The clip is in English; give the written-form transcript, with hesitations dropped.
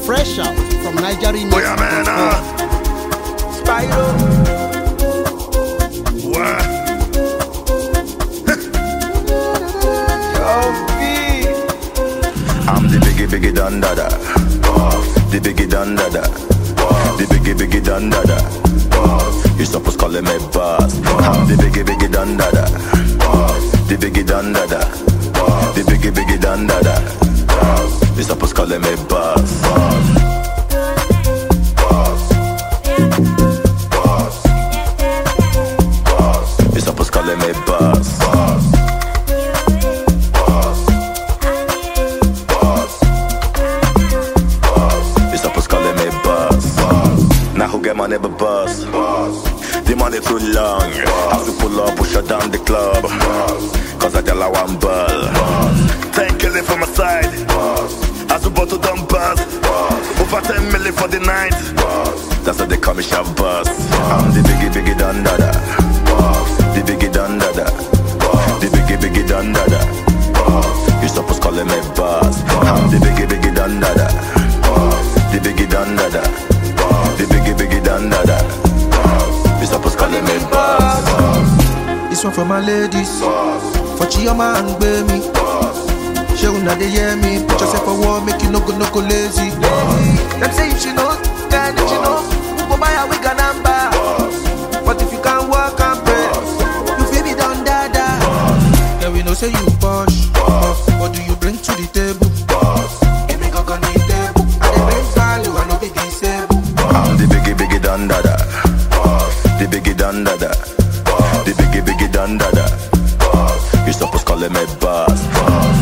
Fresh out from Nigeria. Oh yeah, man. Spyro. What? I'm the biggie dundada. The biggie dundada. The biggie dundada. You supposed calling me boss. I'm the biggie dundada. The biggie dundada. The biggie dundada. You supposed calling me boss. You supposed calling me boss. Now who get money but boss? The money too long. Have to pull up, push her down the club. Cause I tell her one ball. 10 killing for my side. As a bottle done buzz. Over 10 million for the night. That's what they call me shop boss. I'm the biggie dundada. The biggie dundada. The biggie dundada. You supposed calling me boss. I'm the biggie dundada. The biggie dundada. The biggie dundada. You supposed calling me boss. This one for my ladies. For Chioma and baby. She will not hear me. Put yourself for war, make you no go lazy. Them say if she know, then she know. Go buy a wig and number. But if you can't work and pray, you feel me done dada. Yeah, we know say you push. What do you bring to the table? Give me go need table. I dey bring value, I know be disabled. I'm the biggie dundada. The biggie dundada. The biggie dundada. You supposed calling me boss.